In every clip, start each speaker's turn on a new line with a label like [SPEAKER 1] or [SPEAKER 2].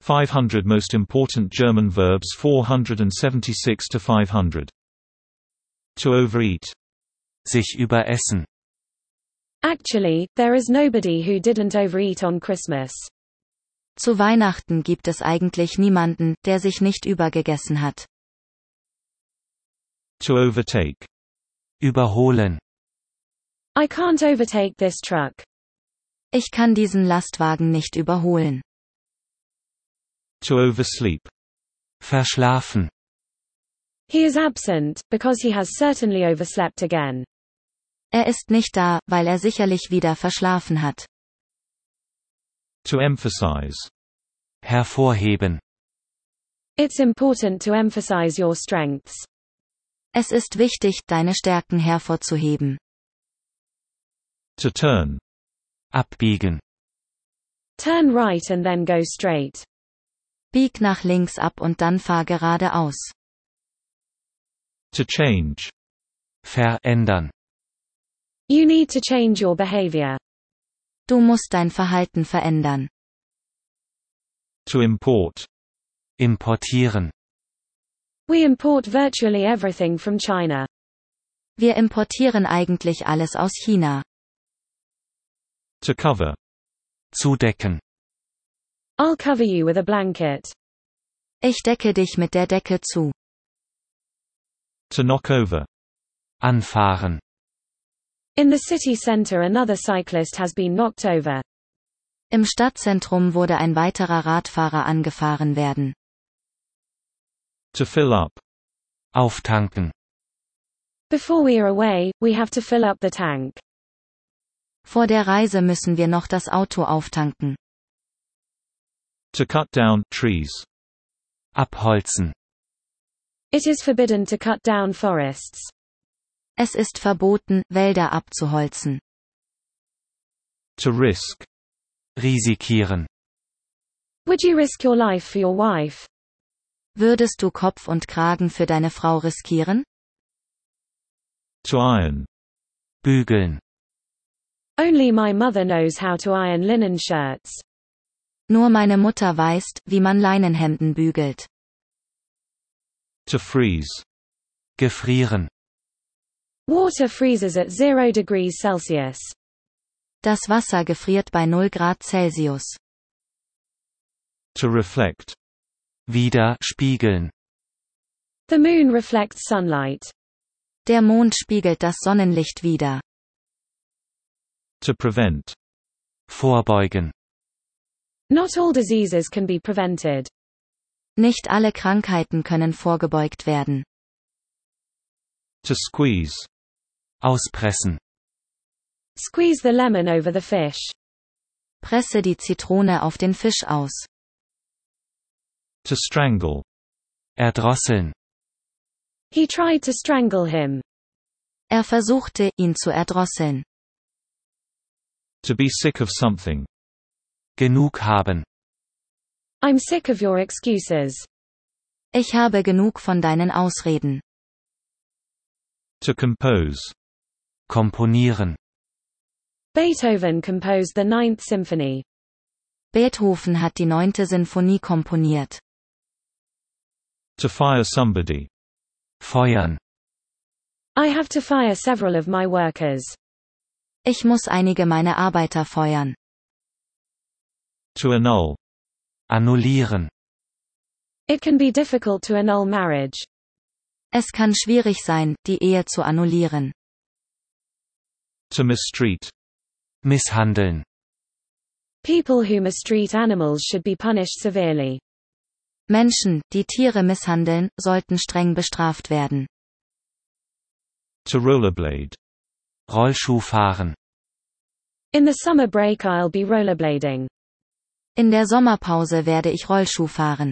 [SPEAKER 1] 500 Most Important German Verbs 476 to 500. To overeat.
[SPEAKER 2] Sich überessen.
[SPEAKER 3] Actually, there is nobody who didn't overeat on Christmas.
[SPEAKER 4] Zu Weihnachten gibt es eigentlich niemanden, der sich nicht übergegessen hat.
[SPEAKER 1] To overtake.
[SPEAKER 2] Überholen.
[SPEAKER 3] I can't overtake this truck.
[SPEAKER 4] Ich kann diesen Lastwagen nicht überholen.
[SPEAKER 1] To oversleep.
[SPEAKER 2] Verschlafen.
[SPEAKER 3] He is absent, because he has certainly overslept again.
[SPEAKER 4] Er ist nicht da, weil er sicherlich wieder verschlafen hat.
[SPEAKER 1] To emphasize.
[SPEAKER 2] Hervorheben.
[SPEAKER 3] It's important to emphasize your strengths.
[SPEAKER 4] Es ist wichtig, deine Stärken hervorzuheben.
[SPEAKER 1] To turn.
[SPEAKER 2] Abbiegen.
[SPEAKER 3] Turn right and then go straight.
[SPEAKER 4] Bieg nach links ab und dann fahr geradeaus.
[SPEAKER 1] To change.
[SPEAKER 2] Verändern.
[SPEAKER 3] You need to change your behavior.
[SPEAKER 4] Du musst dein Verhalten verändern.
[SPEAKER 1] To import.
[SPEAKER 2] Importieren.
[SPEAKER 3] We import virtually everything from China.
[SPEAKER 4] Wir importieren eigentlich alles aus China.
[SPEAKER 1] To cover.
[SPEAKER 2] Zudecken.
[SPEAKER 3] I'll cover you with a blanket.
[SPEAKER 4] Ich decke dich mit der Decke zu.
[SPEAKER 1] To knock over.
[SPEAKER 2] Anfahren.
[SPEAKER 3] In the city center another cyclist has been knocked over.
[SPEAKER 4] Im Stadtzentrum wurde ein weiterer Radfahrer angefahren werden.
[SPEAKER 1] To fill up.
[SPEAKER 2] Auftanken.
[SPEAKER 3] Before we are away, we have to fill up the tank.
[SPEAKER 4] Vor der Reise müssen wir noch das Auto auftanken.
[SPEAKER 1] To cut down trees.
[SPEAKER 2] Abholzen.
[SPEAKER 3] It is forbidden to cut down forests.
[SPEAKER 4] Es ist verboten, Wälder abzuholzen.
[SPEAKER 1] To risk.
[SPEAKER 2] Risikieren.
[SPEAKER 3] Would you risk your life for your wife?
[SPEAKER 4] Würdest du Kopf und Kragen für deine Frau riskieren?
[SPEAKER 1] To iron.
[SPEAKER 2] Bügeln.
[SPEAKER 3] Only my mother knows how to iron linen shirts.
[SPEAKER 4] Nur meine Mutter weiß, wie man Leinenhemden bügelt.
[SPEAKER 1] To freeze.
[SPEAKER 2] Gefrieren.
[SPEAKER 3] Water freezes at 0 degrees Celsius.
[SPEAKER 4] Das Wasser gefriert bei 0 Grad Celsius.
[SPEAKER 1] To reflect.
[SPEAKER 2] Widerspiegeln.
[SPEAKER 3] The moon reflects sunlight.
[SPEAKER 4] Der Mond spiegelt das Sonnenlicht wider.
[SPEAKER 1] To prevent.
[SPEAKER 2] Vorbeugen.
[SPEAKER 3] Not all diseases can be prevented.
[SPEAKER 4] Nicht alle Krankheiten können vorgebeugt werden.
[SPEAKER 1] To squeeze.
[SPEAKER 2] Auspressen.
[SPEAKER 3] Squeeze the lemon over the fish.
[SPEAKER 4] Presse die Zitrone auf den Fisch aus.
[SPEAKER 1] To strangle.
[SPEAKER 2] Erdrosseln.
[SPEAKER 3] He tried to strangle him.
[SPEAKER 4] Er versuchte, ihn zu erdrosseln.
[SPEAKER 1] To be sick of something.
[SPEAKER 2] Genug haben.
[SPEAKER 3] I'm sick of your excuses.
[SPEAKER 4] Ich habe genug von deinen Ausreden.
[SPEAKER 1] To compose.
[SPEAKER 2] Komponieren.
[SPEAKER 3] Beethoven composed the Ninth Symphony.
[SPEAKER 4] Beethoven hat die 9. Sinfonie komponiert.
[SPEAKER 1] To fire somebody.
[SPEAKER 2] Feuern.
[SPEAKER 3] I have to fire several of my workers.
[SPEAKER 4] Ich muss einige meiner Arbeiter feuern.
[SPEAKER 1] To annul.
[SPEAKER 2] Annullieren.
[SPEAKER 3] It can be difficult to annul marriage.
[SPEAKER 4] Es kann schwierig sein, die Ehe zu annullieren.
[SPEAKER 1] To mistreat.
[SPEAKER 2] Misshandeln.
[SPEAKER 3] People who mistreat animals should be punished severely.
[SPEAKER 4] Menschen, die Tiere misshandeln, sollten streng bestraft werden.
[SPEAKER 1] To rollerblade.
[SPEAKER 2] Rollschuh fahren.
[SPEAKER 3] In the summer break I'll be rollerblading.
[SPEAKER 4] In der Sommerpause werde ich Rollschuh fahren.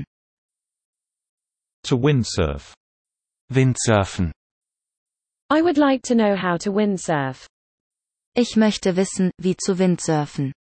[SPEAKER 1] To windsurf.
[SPEAKER 2] Windsurfen.
[SPEAKER 3] I would like to know how to windsurf.
[SPEAKER 4] Ich möchte wissen, wie zu Windsurfen.